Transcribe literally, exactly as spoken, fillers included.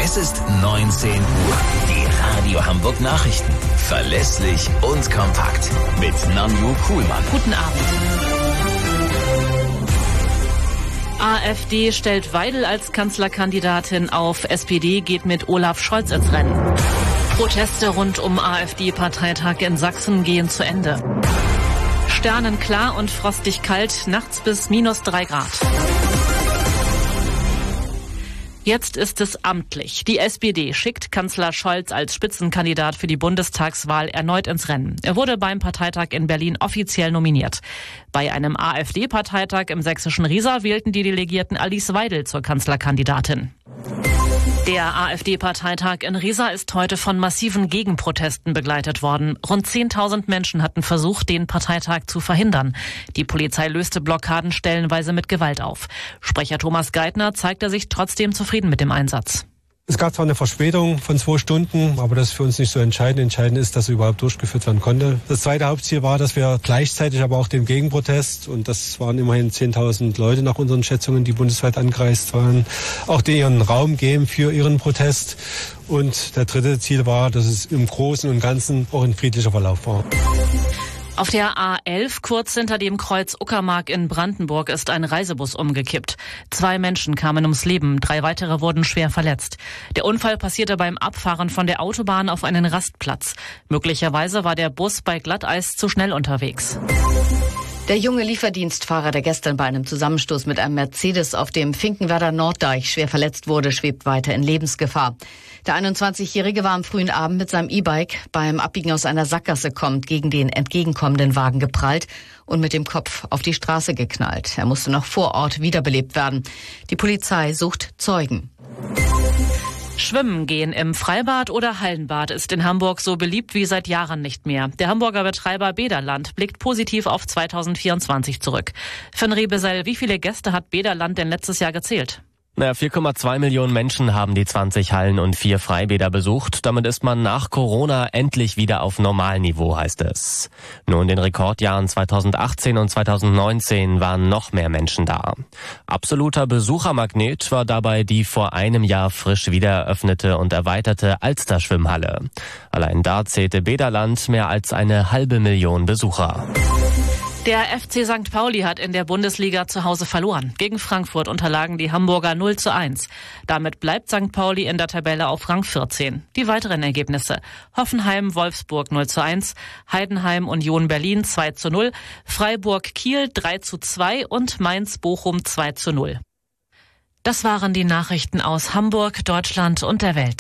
Es ist neunzehn Uhr. Die Radio Hamburg Nachrichten. Verlässlich und kompakt. Mit Nanju Kuhlmann. Guten Abend. AfD stellt Weidel als Kanzlerkandidatin auf. S P D geht mit Olaf Scholz ins Rennen. Proteste rund um AfD-Parteitag in Sachsen gehen zu Ende. Sternenklar und frostig kalt, nachts bis minus drei Grad. Jetzt ist es amtlich. Die S P D schickt Kanzler Scholz als Spitzenkandidat für die Bundestagswahl erneut ins Rennen. Er wurde beim Parteitag in Berlin offiziell nominiert. Bei einem AfD-Parteitag im sächsischen Riesa wählten die Delegierten Alice Weidel zur Kanzlerkandidatin. Der AfD-Parteitag in Riesa ist heute von massiven Gegenprotesten begleitet worden. Rund zehntausend Menschen hatten versucht, den Parteitag zu verhindern. Die Polizei löste Blockaden stellenweise mit Gewalt auf. Sprecher Thomas Geithner zeigte sich trotzdem zufrieden mit dem Einsatz. Es gab zwar eine Verspätung von zwei Stunden, aber das ist für uns nicht so entscheidend. Entscheidend ist, dass er überhaupt durchgeführt werden konnte. Das zweite Hauptziel war, dass wir gleichzeitig aber auch den Gegenprotest, und das waren immerhin zehntausend Leute nach unseren Schätzungen, die bundesweit angereist waren, auch denen Raum geben für ihren Protest. Und der dritte Ziel war, dass es im Großen und Ganzen auch ein friedlicher Verlauf war. Auf der A elf, kurz hinter dem Kreuz Uckermark in Brandenburg, ist ein Reisebus umgekippt. Zwei Menschen kamen ums Leben, drei weitere wurden schwer verletzt. Der Unfall passierte beim Abfahren von der Autobahn auf einen Rastplatz. Möglicherweise war der Bus bei Glatteis zu schnell unterwegs. Der junge Lieferdienstfahrer, der gestern bei einem Zusammenstoß mit einem Mercedes auf dem Finkenwerder Norddeich schwer verletzt wurde, schwebt weiter in Lebensgefahr. Der einundzwanzigjährige war am frühen Abend mit seinem E-Bike beim Abbiegen aus einer Sackgasse kommend gegen den entgegenkommenden Wagen geprallt und mit dem Kopf auf die Straße geknallt. Er musste noch vor Ort wiederbelebt werden. Die Polizei sucht Zeugen. Schwimmen gehen im Freibad oder Hallenbad ist in Hamburg so beliebt wie seit Jahren nicht mehr. Der Hamburger Betreiber Bäderland blickt positiv auf zweitausendvierundzwanzig zurück. Finn Rebesel, wie viele Gäste hat Bäderland denn letztes Jahr gezählt? Naja, vier Komma zwei Millionen Menschen haben die zwanzig Hallen und vier Freibäder besucht. Damit ist man nach Corona endlich wieder auf Normalniveau, heißt es. Nur in den Rekordjahren zweitausendachtzehn und zweitausendneunzehn waren noch mehr Menschen da. Absoluter Besuchermagnet war dabei die vor einem Jahr frisch wieder eröffnete und erweiterte Alster-Schwimmhalle. Allein da zählte Bäderland mehr als eine halbe Million Besucher. Der F C Sankt Pauli hat in der Bundesliga zu Hause verloren. Gegen Frankfurt unterlagen die Hamburger null zu eins. Damit bleibt Sankt Pauli in der Tabelle auf Rang vierzehn. Die weiteren Ergebnisse: Hoffenheim-Wolfsburg null zu eins, Heidenheim-Union Berlin zwei zu null, Freiburg-Kiel drei zu zwei und Mainz-Bochum zwei zu null. Das waren die Nachrichten aus Hamburg, Deutschland und der Welt.